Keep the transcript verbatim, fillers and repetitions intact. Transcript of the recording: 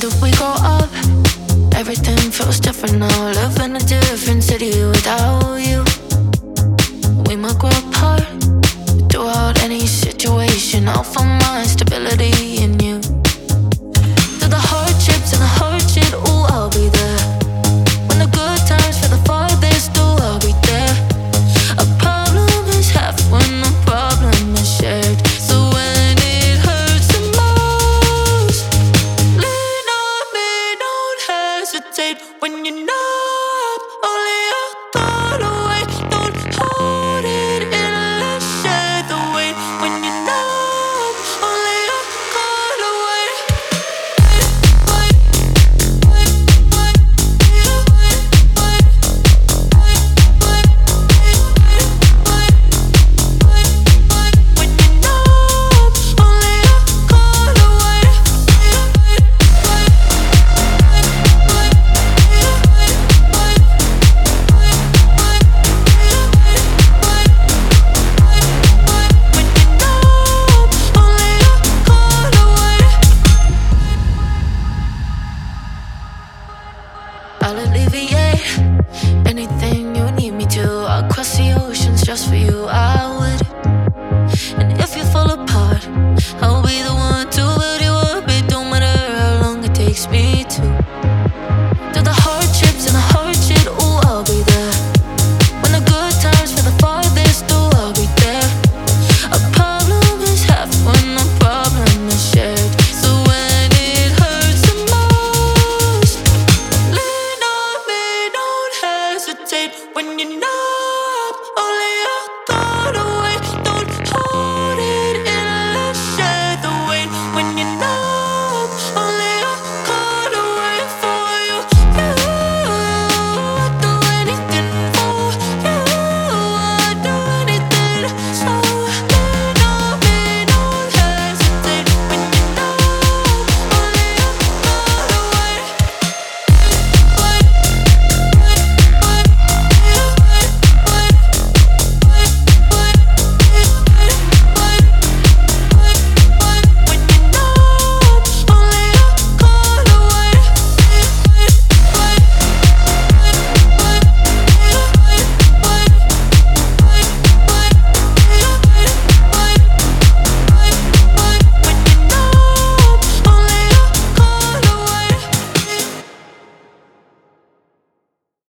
did we grow up? Everything feels different now. Live in a different city without you. We might grow apart. Throughout any situation, I'll find my stability in you. Through the hardships and the hard shit, ooh, I'll be there. When the good times feel the farthest, ooh, I'll be there. A problem is half when the problem is shared. So when it hurts the most, lean on me, don't hesitate. When you know I'm only a thought away, don't hold it in, let's share the weight. When you know I'm only a call away. When you know I'm only a call away. When you know I'm only a call away. I'll alleviate anything you need me to. I'll cross the oceans just for you. I